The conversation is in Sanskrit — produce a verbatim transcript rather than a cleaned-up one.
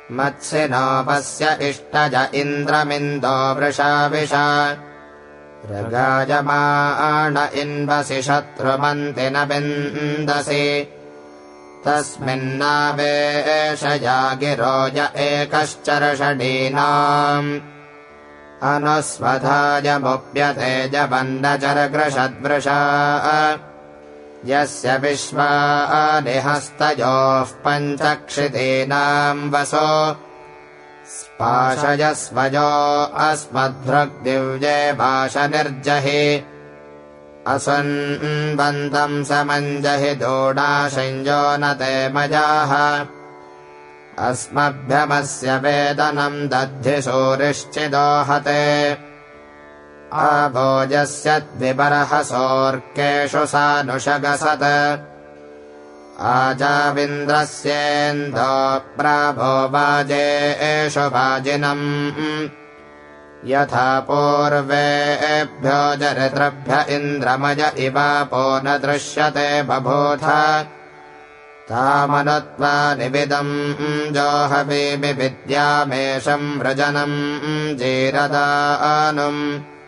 मत्सिनोपस्य इष्टज इन्द्रमिन्दो वृषाविषा रगायमाण इन्वसि शत्रुमन्ति न विन्दसि तस्मिन्नावेशया गिरोज एकश्चर्षडीनाम् अनुस्वधायमुप्यते जबन्धचरग्रषद्वृषा यस्य विश्वानि हस्तयोः पञ्चक्षितीनाम् वसो स्पाशयस्वयो अस्मद्भृग्दिव्ये भाषनिर्जहि असन्वन्तम् समञ्जहि दोडाशञ्जो न ते मजाः अस्मभ्यमस्य वेदनम् दद्धि सूरिश्चिदोहते आभोजस्य द्विबर्हसोऽर्केषु सानुषगसत् आजाविन्द्रस्येन्दो प्राभो वाजेषु वाजिनम् यथा पूर्वेभ्यो जरितृभ्य इन्द्रमय इवापो न दृश्यते बभूथ तामनुत्वा निविदम् जोहवीमि विद्यामेषम् वृजनम् जीरदानुम्